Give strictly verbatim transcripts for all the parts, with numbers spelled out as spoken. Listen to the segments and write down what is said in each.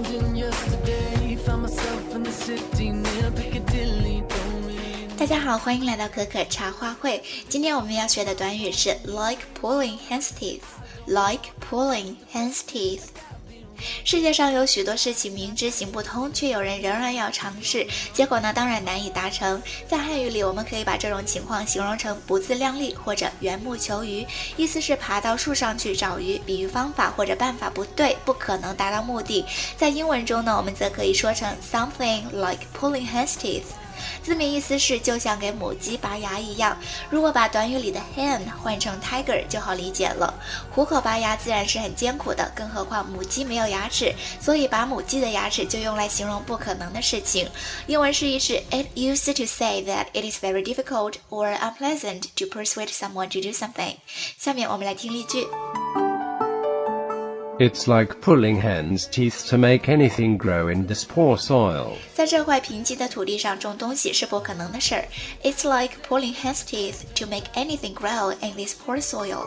大家好，欢迎来到可可茶话会。今天我们要学的短语是 like pulling hen's teeth。like pulling hen's teeth。世界上有许多事情明知行不通，却有人仍然要尝试，结果呢，当然难以达成。在汉语里，我们可以把这种情况形容成不自量力或者缘木求鱼，意思是爬到树上去找鱼，比喻方法或者办法不对，不可能达到目的。在英文中呢，我们则可以说成 something like pulling hen's teeth。字面意思是就像给母鸡拔牙一样，如果把短语里的 hen 换成 tiger 就好理解了。虎口拔牙自然是很艰苦的，更何况母鸡没有牙齿，所以把母鸡的牙齿就用来形容不可能的事情。英文释义是 It used to say that it is very difficult or unpleasant to persuade someone to do something。 下面我们来听例句。 It's like pulling hen's teeth to make anything grow in this poor soil. 在这块贫瘠的土地上种东西是不可能的事儿。It's like pulling hen's teeth to make anything grow in this poor soil.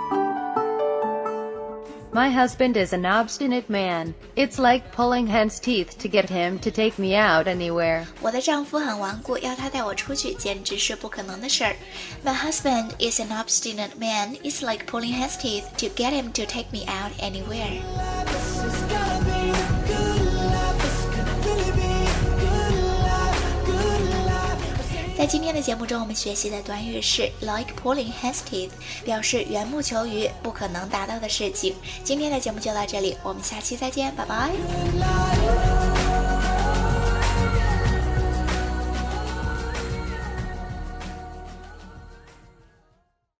My husband is an obstinate man. It's like pulling hen's teeth to get him to take me out anywhere. 我的丈夫很顽固，要他带我出去简直是不可能的事儿。My husband is an obstinate man. It's like pulling hen's teeth to get him to take me out anywhere. 在今天的节目中，我们学习的短语是 like pulling hen's teeth， 表示缘木求鱼，不可能达到的事情。今天的节目就到这里，我们下期再见，拜拜。